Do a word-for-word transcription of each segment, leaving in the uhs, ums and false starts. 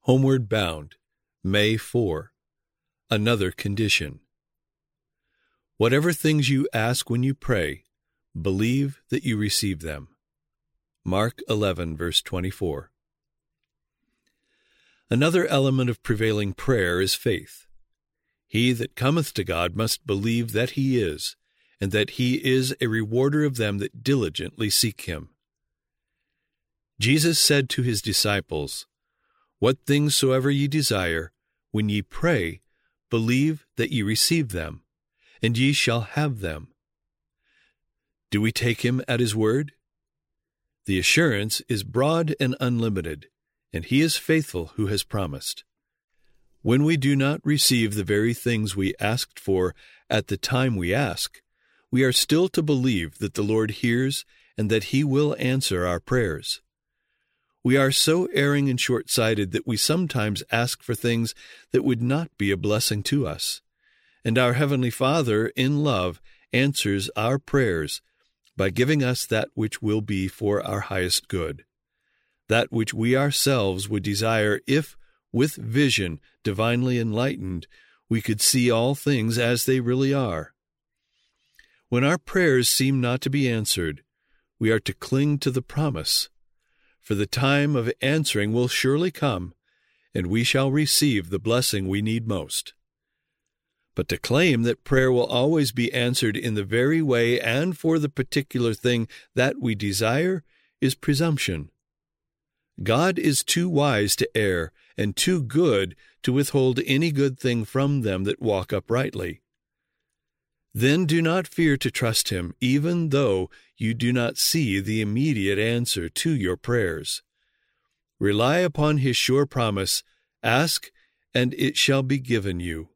Homeward Bound, May fourth. Another condition. Whatever things you ask when you pray, believe that you receive them. Mark eleven, verse twenty-four. Another element of prevailing prayer is faith. He that cometh to God must believe that he is, and that he is a rewarder of them that diligently seek him. Jesus said to his disciples, What things soever ye desire, when ye pray, believe that ye receive them, and ye shall have them. Do we take him at his word? The assurance is broad and unlimited, and he is faithful who has promised. When we do not receive the very things we asked for at the time we ask, we are still to believe that the Lord hears and that he will answer our prayers. We are so erring and short-sighted that we sometimes ask for things that would not be a blessing to us. And our Heavenly Father, in love, answers our prayers by giving us that which will be for our highest good, that which we ourselves would desire if, with vision divinely enlightened, we could see all things as they really are. When our prayers seem not to be answered, we are to cling to the promise, for the time of answering will surely come, and we shall receive the blessing we need most. But to claim that prayer will always be answered in the very way and for the particular thing that we desire is presumption. God is too wise to err and too good to withhold any good thing from them that walk uprightly. Then do not fear to trust him, even though you do not see the immediate answer to your prayers. Rely upon his sure promise, ask, and it shall be given you.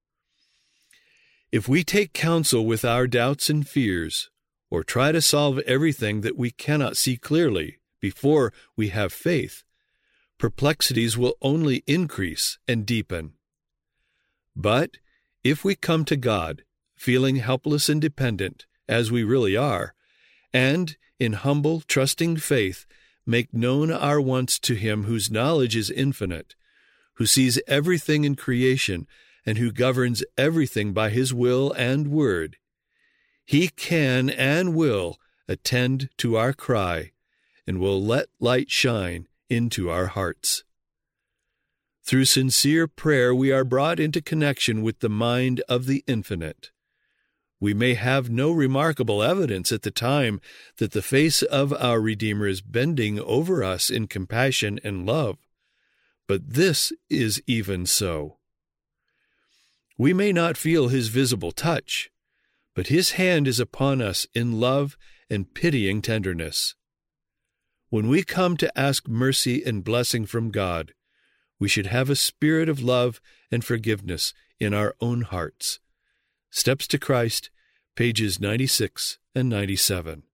If we take counsel with our doubts and fears, or try to solve everything that we cannot see clearly before we have faith, perplexities will only increase and deepen. But if we come to God, feeling helpless and dependent, as we really are, and, in humble, trusting faith, make known our wants to him whose knowledge is infinite, who sees everything in creation, and who governs everything by his will and word, he can and will attend to our cry, and will let light shine into our hearts. Through sincere prayer we are brought into connection with the mind of the infinite. We may have no remarkable evidence at the time that the face of our Redeemer is bending over us in compassion and love, but this is even so. We may not feel his visible touch, but his hand is upon us in love and pitying tenderness. When we come to ask mercy and blessing from God, we should have a spirit of love and forgiveness in our own hearts. Steps to Christ, pages ninety-six and ninety-seven.